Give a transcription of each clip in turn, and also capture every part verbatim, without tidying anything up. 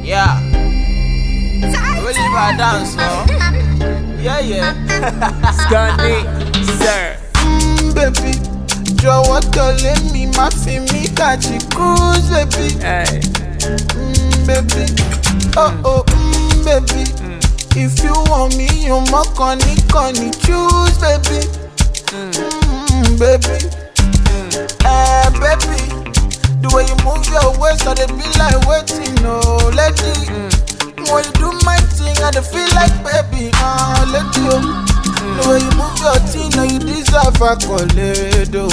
Yeah. Really bad dance, no? Yeah, yeah. Scunny, sir. Mm, baby, jọ̀wọ́ tẹ̀lé mi, má fi mí kàjí cruise, baby. Hey. Mm, baby, oh oh, mm, baby. Mm. If you want me, you must conny conny choose, baby. Mm. Mm, baby, Mm. eh, baby. The way you move your waist, I dey be like waiting, no lady. Mm. When you do my thing, I dey feel like baby, ah, uh, lady. Oh. Mm. The way you move your thing, now you deserve accolade, oh,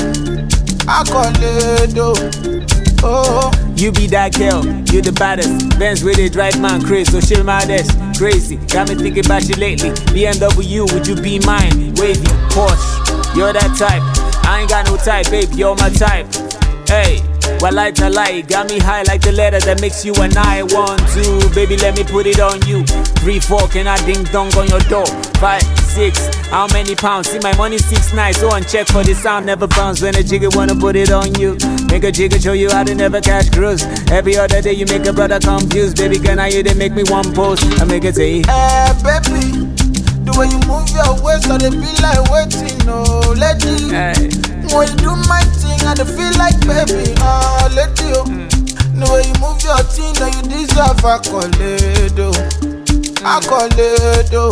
accolade, oh. Oh. You be that girl, you the baddest. Benz where they drive man crazy, so chill my desk. Crazy, got me thinking about you lately. B M W, would you be mine? Wavy, Porsche, you're that type. I ain't got no type, babe, you're my type. Hey, well, light a light, got me high like the letter that makes you and I. One, two, baby, let me put it on you. Three, four, can I ding dong on your door? Five, six, how many pounds? See my money six nights, so on check for the sound never bounce when a jigger wanna put it on you. Make a jigger show you how to never catch cruise. Every other day you make a brother confused. Baby, can I hear they make me one post? I make it say, eh, baby. The way you move your waist, I dey be like waiting, no lady. hey. When you do my thing, I dey feel like baby, ah, uh, lady. Oh. Mm. The way you move your thing, now you deserve accolade, oh, accolade, oh.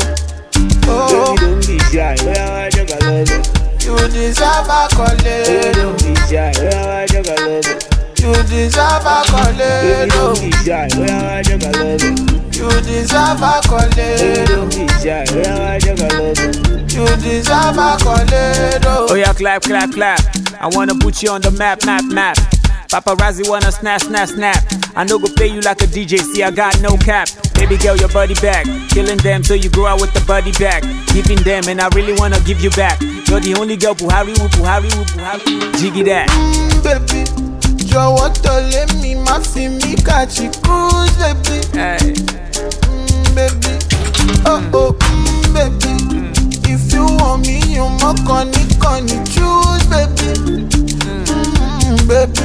Oh, Don't be shy, where I just got love it. you deserve accolade, oh. Don't be shy, where I just got love it. You deserve accolade, oh. Don't be shy, where I just got love it. You deserve accolade, oh. Don't be shy, where I just got love it. You deserve accolade, oh. Oh yeah, clap, clap, clap. I wanna put you on the map, map, map. Paparazzi wanna snap, snap, snap. I no go play you like a D J, see I got no cap. Baby girl, your body back. Killing them so you grow out with the body back. Giving them and I really wanna give you back. You're the only girl, Puhari woo, Puhari woo, Puhari. Jiggy that. Mm, baby, jọ̀wọ́ tẹ̀lé mi, má fi mí kàjí cruise, baby. Hey. Mm, baby, oh oh, mm, baby. Mm. If you want me, you must conny conny choose, baby. Mm, baby,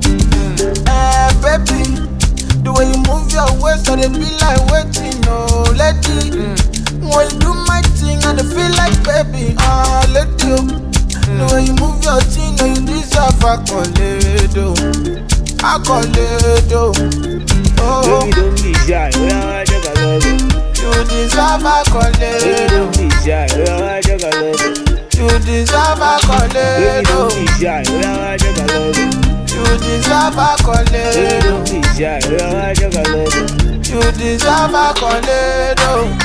eh, baby. The way you move your waist, I dey be like waiting, no lady. Mm. When you do my thing, I dey feel like baby, ah, uh, lady. Oh. The way you move your thing, now you deserve accolade, oh, accolade, oh. Oh, Baby, don't be shy, where I just got love it. you deserve Baby, accolade, oh. don't be shy, where I just got love it. You deserve Baby, accolade, don't oh. be shy, where I just got love it. You deserve Baby, accolade, don't be shy, where I just got love it. oh. You deserve accolade, oh.